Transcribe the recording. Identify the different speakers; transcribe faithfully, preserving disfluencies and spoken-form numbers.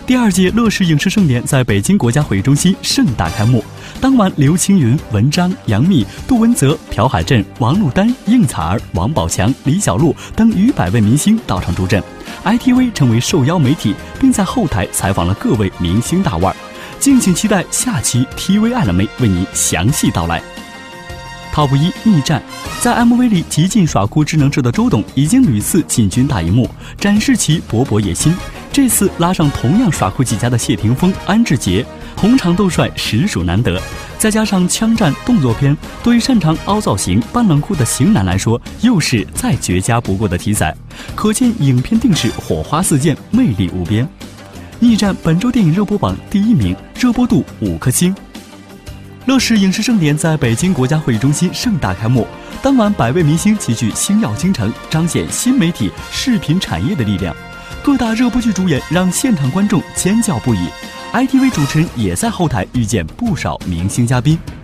Speaker 1: 第二届乐视影视盛典在北京国家会议中心盛大开幕。当晚，刘青云、文章、杨幂、杜汶泽、朴海镇、王珞丹、应采儿、王宝强、李小璐等逾百位明星到场助阵。I T V 成为受邀媒体，并在后台采访了各位明星大腕。敬请期待下期 T V 爱了没为你详细道来。Top 一逆战，在 M V 里极尽耍酷智能制的周董已经屡次进军大荧幕，展示其勃勃野心。这次拉上同样耍酷起家的谢霆锋、安志杰，红场斗帅实属难得。再加上枪战动作片，对于擅长凹造型、扮冷酷的型男来说，又是再绝佳不过的题材。可见影片定是火花四溅，魅力无边。逆战本周电影热播榜第一名，热播度五颗星。乐视影视盛典在北京国家会议中心盛大开幕，当晚百位明星齐聚星耀京城，彰显新媒体视频产业的力量。各大热播剧主演让现场观众尖叫不已， I T V 主持人也在后台遇见不少明星嘉宾。